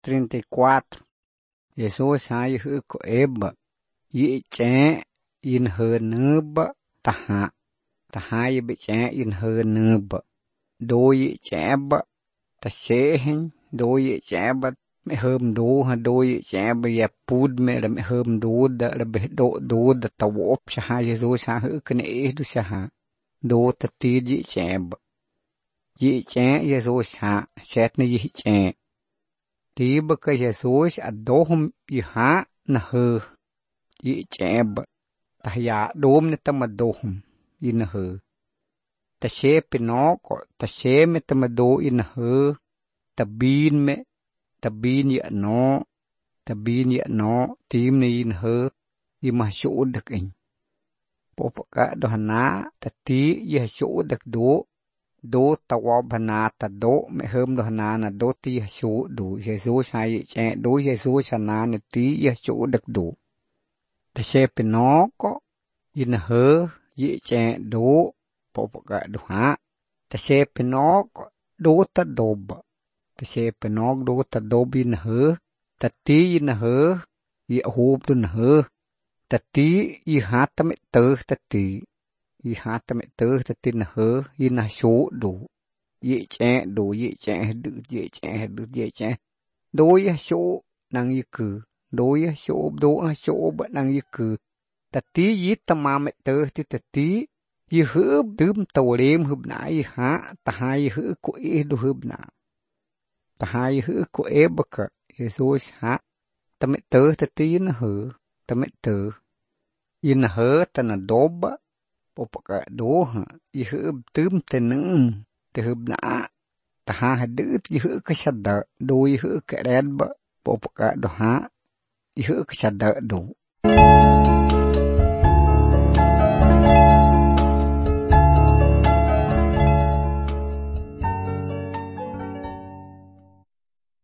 34. Jesus hay hư của eba. Yi trẻ in hơ nớba ta hai bị trẻ in hơ nớba. Đôi yi trẻ ba ta xế hình. Đôi yi trẻ ba mẹ hơm đô ha đôi yi trẻ ba ya pud mẹ là mẹ hơm đô da là bể đô da ta wop sa ha Jesus ha hư cái này du sa ha. Đô ta tì yi trẻ ba. Yi trẻ Jesus ha xét na yi trẻ. Tí bà cái Jesus à đô hông yi ha na hơ. Yi trẻ ba. Ta ya đôm na ta mà đô hông yi na hơ. Ta xế pì nó có ta xế mẹ ta mà đô yi na hơ. Ta bin mẹ. Ta bin ya nó. Tím na yi na hơ. Yi mà sổ được anh. Bộ bà cả đô hà ná. Ta tí yi hà sổ được đô. Đô ta wab hà ná ta đô. Mẹ hơm đô hà ná na đô tí hà sổ đủ. Jesus ha yi trẻ đô Jesus hà ná na tí yi hà sổ được đủ. Ta xế pì nó có. Yi na hơ. Yi trẻ đô. Bộ bà cả đô hả. Ta xế pì nó có. Đô ta đô bà. Ta xế pì nó đô ta đô bì na hơ. Ta tí yi na hơ. Yi hôp đô na hơ. Ta tí yi hả ta mẹ tớ ta tí. Yi hả ta mẹ tớ ta tí na hơ. Yi na sổ đủ. Yi trẻ đủ yi trẻ đự yi trẻ đự yi trẻ. Đô yi sổ năng yi cử. Đô yi sổ đô sổ bật năng yi cử. Ta tí yi ta mà mẹ tớ thì ta tí. Yi hư đơm tàu đêm hư nã yi hả. Ta hai yi hư của ế đô hư nã. Ta hai yi hư của ế bà cả. Jesus hả. Ta mẹ tớ ta tí na hư. Ta mẹ tớ. Yi na hư ta na đô bà. Bộ bà cả đô hả. Yi hư đơm ta nâng. Ta hư nã. Ta hai đữ yi hư cái xa đỡ. Đô yi hư cái đen bà. Bộ bà cả đô hả. Yi hư cái xa đỡ đủ.